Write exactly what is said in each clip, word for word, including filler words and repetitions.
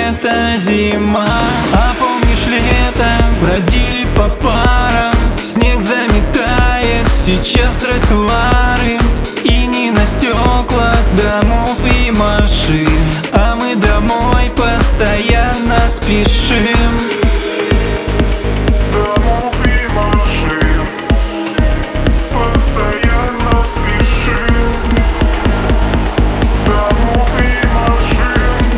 это зима. А помнишь лето, бродили по парам, снег заметает сейчас тротуары, и не на стеклах домов и машин, а мы домой постоянно спешим. Домов и машин постоянно спешим. Домов и машин.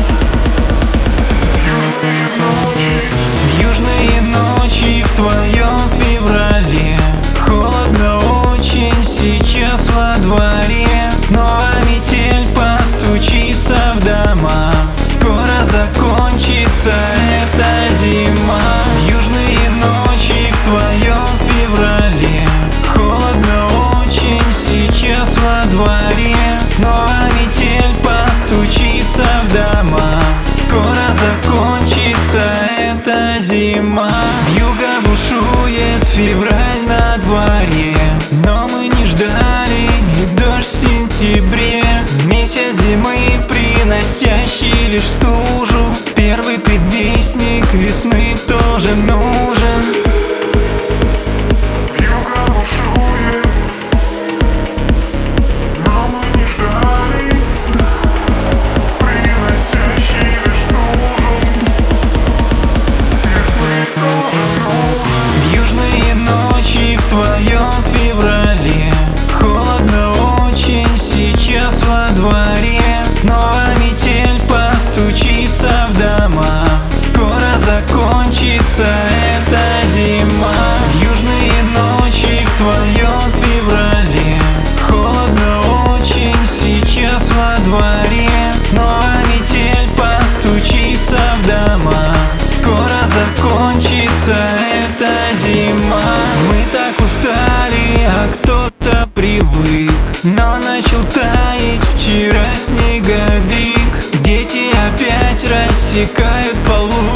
Южные ночи в твоем феврале, холодно очень сейчас во дворе. Снова метель постучится в дома, скоро закончится эта зима. Южные ночи в твоем феврале, холодно очень сейчас во дворе. Снова метель постучится в дома, скоро закончится эта зима. Вьюга бушует, февраль на дворе, но мы не ждали и дождь в сентябре. Месяц зимы, приносящий лишь стужу, первый предвестник весны тоже нужен. Вьюга бушует, но мы не ждали, приносящий лишь стужу, весны тоже нужен. Южные ночи в твоем феврале, холодно очень сейчас во дворе. Снова метель постучится в дома, скоро закончится эта зима. Южные ночи в твоем феврале, холодно очень сейчас во дворе. Снова метель постучится в дома, скоро закончится эта зима. Мы так устали, а кто-то привык, но начал таять вчера снеговик. Дети опять рассекают полу,